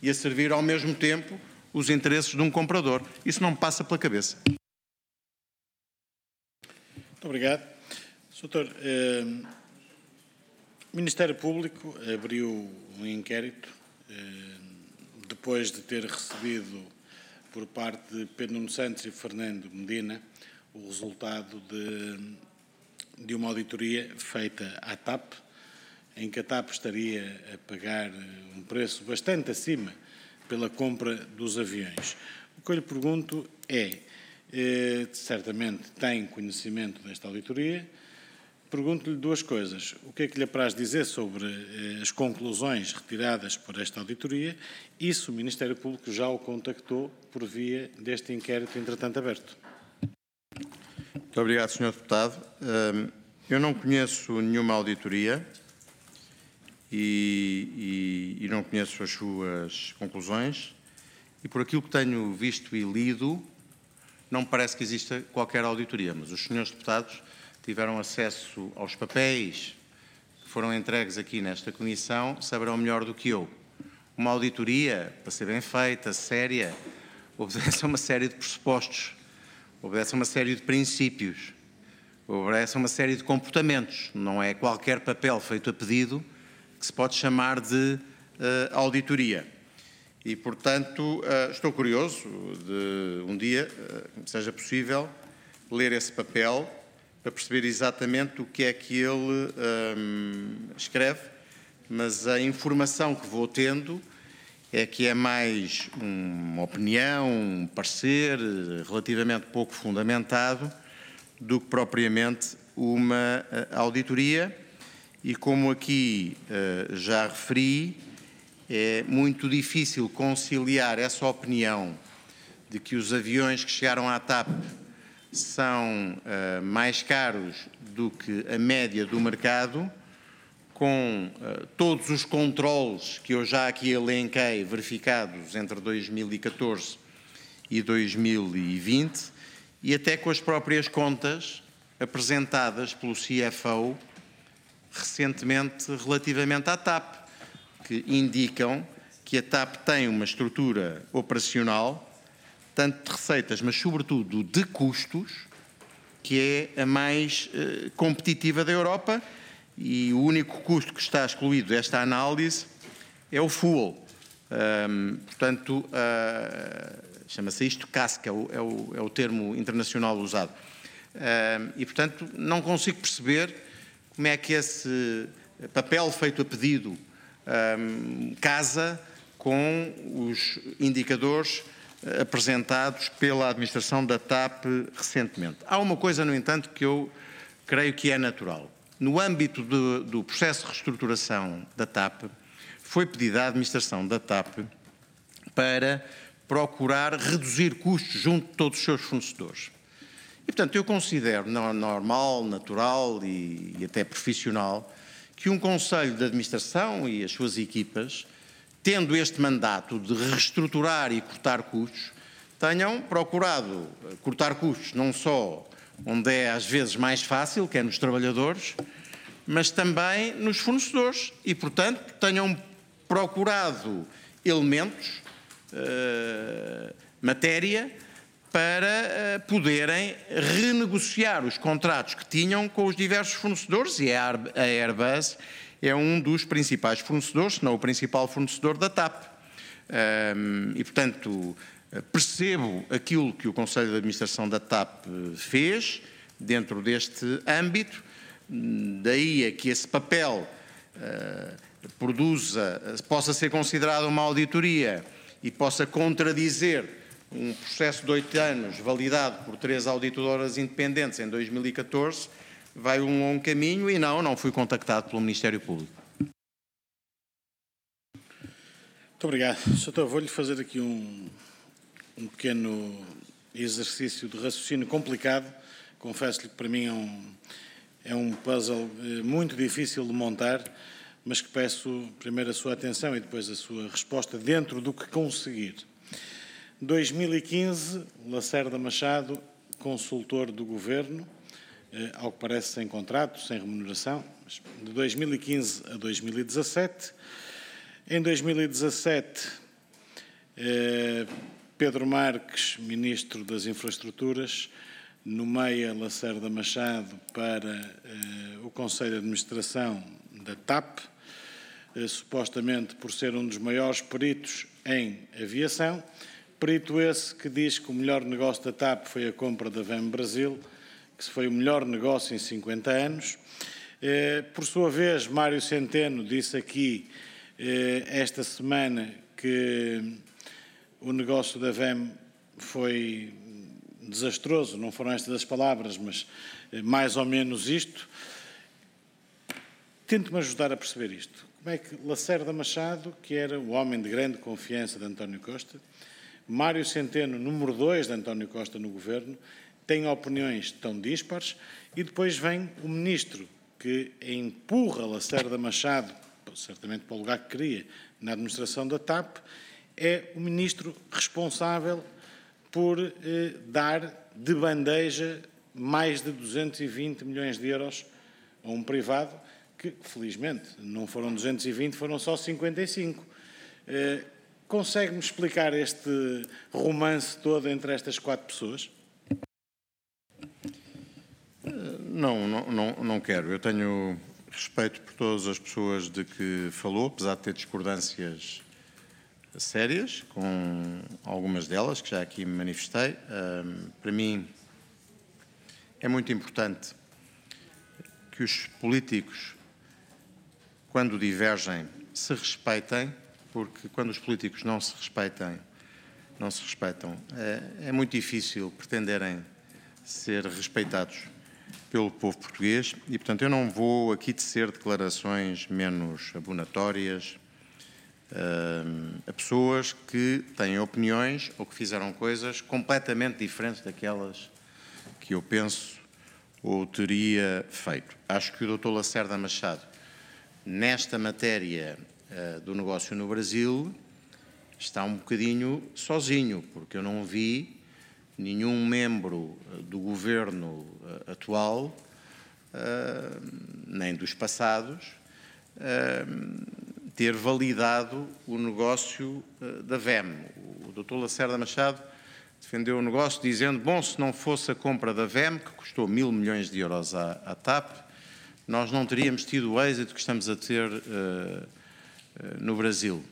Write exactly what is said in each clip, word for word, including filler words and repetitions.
e a servir ao mesmo tempo os interesses de um comprador. Isso não me passa pela cabeça. Muito obrigado. doutor eh, o Ministério Público abriu um inquérito eh, depois de ter recebido por parte de Pedro Nuno Santos e Fernando Medina o resultado de, de uma auditoria feita à TAP, em que a TAP estaria a pagar um preço bastante acima pela compra dos aviões. O que eu lhe pergunto é, eh, certamente tem conhecimento desta auditoria, pergunto-lhe duas coisas. O que é que lhe apraz dizer sobre eh, as conclusões retiradas por esta auditoria e se o Ministério Público já o contactou por via deste inquérito, entretanto, aberto? Muito obrigado, senhor Deputado. Eu não conheço nenhuma auditoria e, e, e não conheço as suas conclusões e, por aquilo que tenho visto e lido, não me parece que exista qualquer auditoria, mas os senhores deputados tiveram acesso aos papéis que foram entregues aqui nesta comissão, saberão melhor do que eu. Uma auditoria, para ser bem feita, séria, obedece a uma série de pressupostos, obedece a uma série de princípios, obedece a uma série de comportamentos. Não é qualquer papel feito a pedido que se pode chamar de uh, auditoria. E, portanto, uh, estou curioso de um dia, uh, seja possível, ler esse papel para perceber exatamente o que é que ele um, escreve, mas a informação que vou tendo é que é mais uma opinião, um parecer relativamente pouco fundamentado do que propriamente uma uh, auditoria e, como aqui uh, já referi, é muito difícil conciliar essa opinião de que os aviões que chegaram à TAP são uh, mais caros do que a média do mercado, com uh, todos os controles que eu já aqui elenquei verificados entre dois mil e catorze e dois mil e vinte e até com as próprias contas apresentadas pelo C F O recentemente relativamente à TAP, que indicam que a TAP tem uma estrutura operacional tanto de receitas, mas sobretudo de custos, que é a mais eh, competitiva da Europa, e o único custo que está excluído desta análise é o fuel. Um, portanto, uh, chama-se isto casca, é o, é, o, é o termo internacional usado. Um, e, portanto, não consigo perceber como é que esse papel feito a pedido um, casa com os indicadores apresentados pela administração da TAP recentemente. Há uma coisa, no entanto, que eu creio que é natural. No âmbito do, do processo de reestruturação da TAP, foi pedida à administração da TAP para procurar reduzir custos junto de todos os seus fornecedores. E, portanto, eu considero normal, natural e, e até profissional que um Conselho de Administração e as suas equipas, tendo este mandato de reestruturar e cortar custos, tenham procurado cortar custos não só onde é às vezes mais fácil, que é nos trabalhadores, mas também nos fornecedores e, portanto, tenham procurado elementos, uh, matéria, para uh, poderem renegociar os contratos que tinham com os diversos fornecedores e a Airbus é um dos principais fornecedores, se não o principal fornecedor da TAP. Um, e, portanto, percebo aquilo que o Conselho de Administração da TAP fez dentro deste âmbito, daí a que esse papel uh, produza, possa ser considerado uma auditoria e possa contradizer um processo de oito anos validado por três auditoras independentes em dois mil e catorze, vai um longo caminho e não, não fui contactado pelo Ministério Público. Muito obrigado. doutor, vou-lhe fazer aqui um, um pequeno exercício de raciocínio complicado. Confesso-lhe que para mim é um, é um puzzle muito difícil de montar, mas que peço primeiro a sua atenção e depois a sua resposta dentro do que conseguir. dois mil e quinze, Lacerda Machado, consultor do Governo, ao que parece sem contrato, sem remuneração, de dois mil e quinze a dois mil e dezassete. Em dois mil e dezassete Pedro Marques, Ministro das Infraestruturas, nomeia Lacerda Machado para o Conselho de Administração da T A P, supostamente por ser um dos maiores peritos em aviação. Perito esse que diz que o melhor negócio da T A P foi a compra da V E M Brasil, que foi o melhor negócio em cinquenta anos. Por sua vez, Mário Centeno disse aqui esta semana que o negócio da V E M foi desastroso, não foram estas as palavras, mas mais ou menos isto. Tente-me ajudar a perceber isto. Como é que Lacerda Machado, que era o homem de grande confiança de António Costa, Mário Centeno, número dois de António Costa no governo, tem opiniões tão díspares, e depois vem o ministro que empurra Lacerda Machado, certamente para o lugar que queria, na administração da T A P, é o ministro responsável por eh, dar de bandeja mais de duzentos e vinte milhões de euros a um privado que, felizmente, não foram duzentos e vinte, foram só cinquenta e cinco. Eh, Consegue-me explicar este romance todo entre estas quatro pessoas? Não, não, não, não quero. Eu tenho respeito por todas as pessoas de que falou, apesar de ter discordâncias sérias com algumas delas, que já aqui me manifestei. Um, para mim, é muito importante que os políticos, quando divergem, se respeitem, porque quando os políticos não se respeitem, não se respeitam, é, é muito difícil pretenderem ser respeitados pelo povo português e, portanto, eu não vou aqui tecer declarações menos abonatórias uh, a pessoas que têm opiniões ou que fizeram coisas completamente diferentes daquelas que eu penso ou teria feito. Acho que o doutor Lacerda Machado, nesta matéria uh, do negócio no Brasil, está um bocadinho sozinho, porque eu não vi nenhum membro do governo uh, atual, uh, nem dos passados, uh, ter validado o negócio uh, da V E M. O doutor Lacerda Machado defendeu o negócio dizendo, bom, se não fosse a compra da V E M, que custou mil milhões de euros à, à T A P, nós não teríamos tido o êxito que estamos a ter uh, uh, no Brasil.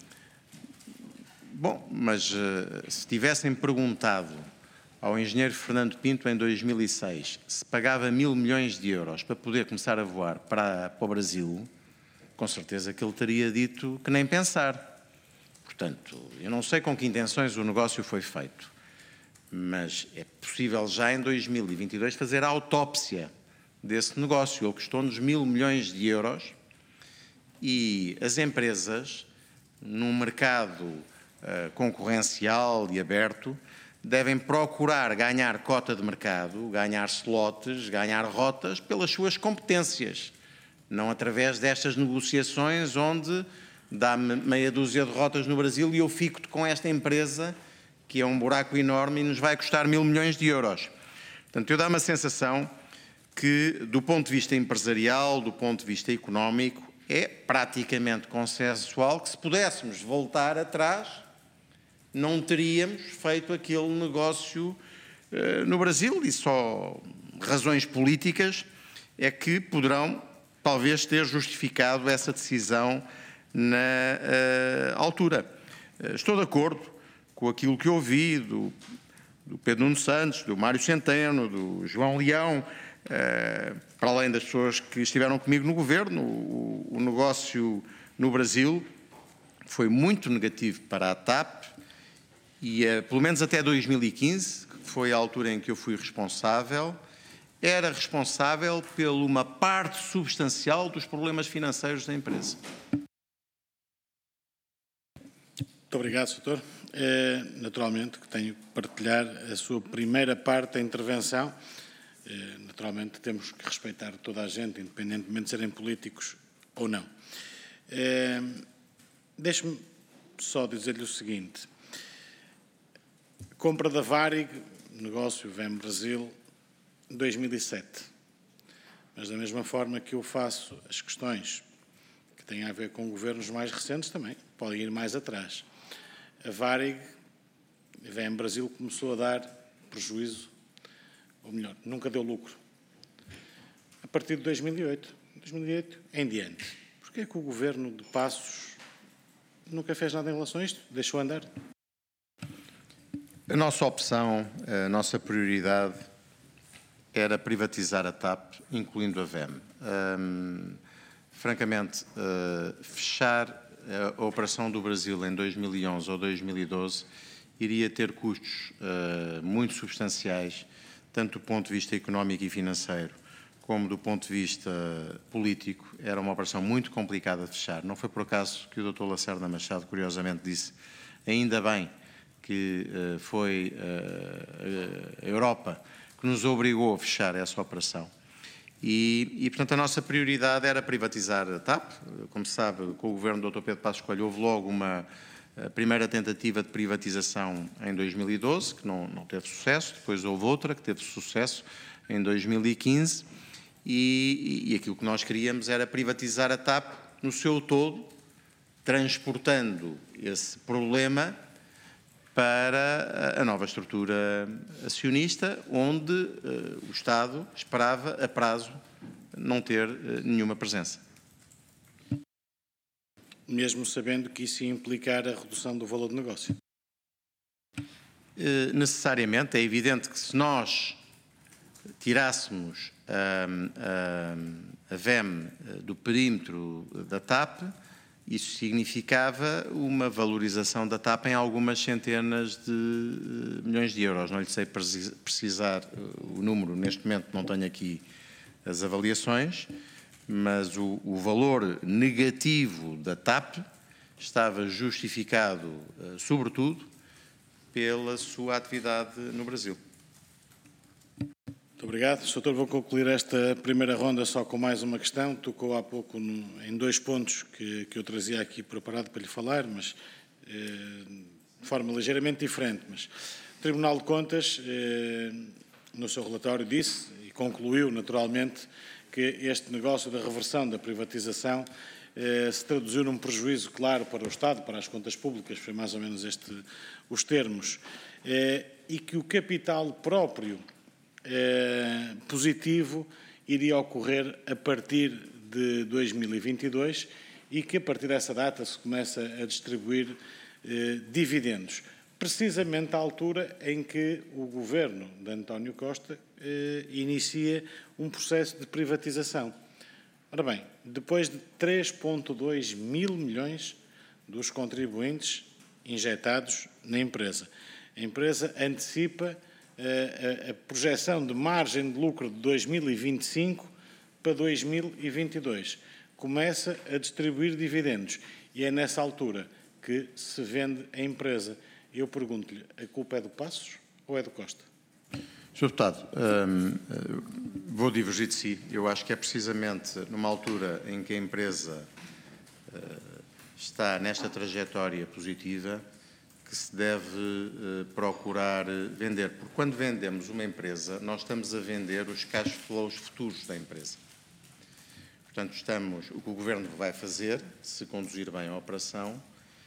Bom, mas uh, se tivessem perguntado ao engenheiro Fernando Pinto, em dois mil e seis, se pagava mil milhões de euros para poder começar a voar para, para o Brasil, com certeza que ele teria dito que nem pensar. Portanto, eu não sei com que intenções o negócio foi feito, mas é possível já em dois mil e vinte e dois fazer a autópsia desse negócio. Ele custou-nos mil milhões de euros e as empresas, num mercado uh, concorrencial e aberto, devem procurar ganhar cota de mercado, ganhar slots, ganhar rotas pelas suas competências, não através destas negociações onde dá-me meia dúzia de rotas no Brasil e eu fico com esta empresa que é um buraco enorme e nos vai custar mil milhões de euros. Portanto, eu dá-me a sensação que, do ponto de vista empresarial, do ponto de vista económico, é praticamente consensual que se pudéssemos voltar atrás, não teríamos feito aquele negócio uh, no Brasil e só razões políticas é que poderão talvez ter justificado essa decisão na uh, altura. Uh, estou de acordo com aquilo que ouvi do, do Pedro Nuno Santos, do Mário Centeno, do João Leão, uh, para além das pessoas que estiveram comigo no governo. O, o negócio no Brasil foi muito negativo para a T A P, e uh, pelo menos até dois mil e quinze, que foi a altura em que eu fui responsável, era responsável por uma parte substancial dos problemas financeiros da empresa. Muito obrigado, doutor. É, naturalmente que tenho que partilhar a sua primeira parte da intervenção. É, naturalmente temos que respeitar toda a gente, independentemente de serem políticos ou não. É, deixe-me só dizer-lhe o seguinte. Compra da Varig, negócio V E M Brasil, dois mil e sete. Mas da mesma forma que eu faço as questões que têm a ver com governos mais recentes, também podem ir mais atrás. a Varig, a V M Brasil, começou a dar prejuízo, ou melhor, nunca deu lucro. A partir de dois mil e oito, dois mil e oito em diante. Porquê é que o governo de Passos nunca fez nada em relação a isto? Deixou andar? A nossa opção, a nossa prioridade era privatizar a TAP, incluindo a V E M. Hum, francamente, uh, fechar a operação do Brasil em dois mil e onze ou dois mil e doze iria ter custos uh, muito substanciais, tanto do ponto de vista económico e financeiro, como do ponto de vista político. Era uma operação muito complicada de fechar. Não foi por acaso que o doutor Lacerda Machado, curiosamente, disse, ainda bem que uh, foi uh, a Europa que nos obrigou a fechar essa operação. E, e, portanto, a nossa prioridade era privatizar a TAP. Como se sabe, com o governo do doutor Pedro Passos Coelho houve logo uma primeira tentativa de privatização em dois mil e doze, que não, não teve sucesso, depois houve outra que teve sucesso em dois mil e quinze, e, e aquilo que nós queríamos era privatizar a TAP no seu todo, transportando esse problema para a nova estrutura acionista, onde uh, o Estado esperava, a prazo, não ter uh, nenhuma presença. Mesmo sabendo que isso ia implicar a redução do valor do negócio? Uh, necessariamente, é evidente que se nós tirássemos uh, uh, a V E M uh, do perímetro da TAP, isso significava uma valorização da TAP em algumas centenas de milhões de euros. Não lhe sei precisar o número, neste momento não tenho aqui as avaliações, mas o, o valor negativo da TAP estava justificado, sobretudo, pela sua atividade no Brasil. Muito obrigado. Doutor, vou concluir esta primeira ronda só com mais uma questão. Tocou há pouco no, em dois pontos que, que eu trazia aqui preparado para lhe falar, mas eh, de forma ligeiramente diferente. Mas o Tribunal de Contas, eh, no seu relatório, disse e concluiu naturalmente que este negócio da reversão da privatização eh, se traduziu num prejuízo claro para o Estado, para as contas públicas, foi mais ou menos este os termos, eh, e que o capital próprio Eh, positivo iria ocorrer a partir de dois mil e vinte e dois e que a partir dessa data se começa a distribuir eh, dividendos, precisamente à altura em que o governo de António Costa eh, inicia um processo de privatização. Ora bem, depois de três vírgula dois mil milhões dos contribuintes injetados na empresa, a empresa antecipa A, a, a projeção de margem de lucro de dois mil e vinte e cinco para dois mil e vinte e dois. Começa a distribuir dividendos e é nessa altura que se vende a empresa. Eu pergunto-lhe, a culpa é do Passos ou é do Costa? senhor Deputado, hum, vou divergir de si. Eu acho que é precisamente numa altura em que a empresa uh, está nesta trajetória positiva que se deve uh, procurar vender. Porque quando vendemos uma empresa, nós estamos a vender os cash flows futuros da empresa. Portanto, estamos, o que o Governo vai fazer, se conduzir bem a operação,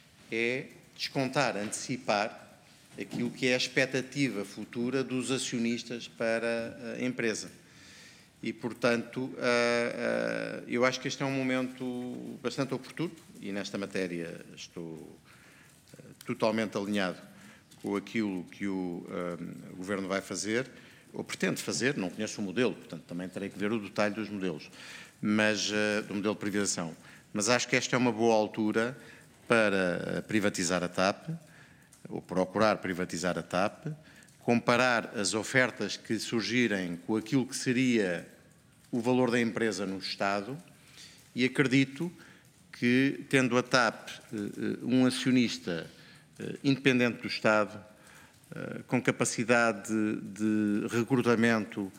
é descontar, antecipar aquilo que é a expectativa futura dos acionistas para a empresa. E, portanto, uh, uh, eu acho que este é um momento bastante oportuno e nesta matéria estou totalmente alinhado com aquilo que o um, Governo vai fazer, ou pretende fazer, não conheço o modelo, portanto também terei que ver o detalhe dos modelos, mas, uh, do modelo de privatização. Mas acho que esta é uma boa altura para privatizar a TAP, ou procurar privatizar a TAP, comparar as ofertas que surgirem com aquilo que seria o valor da empresa no Estado, e acredito que, tendo a TAP uh, um acionista independente do Estado, com capacidade de recrutamento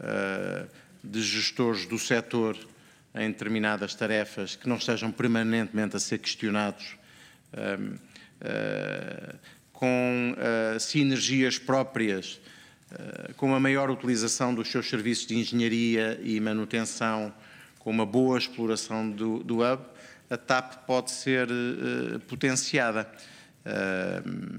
de gestores do setor em determinadas tarefas que não estejam permanentemente a ser questionados, com sinergias próprias, com uma maior utilização dos seus serviços de engenharia e manutenção, com uma boa exploração do, do hub, a TAP pode ser potenciada. Uh,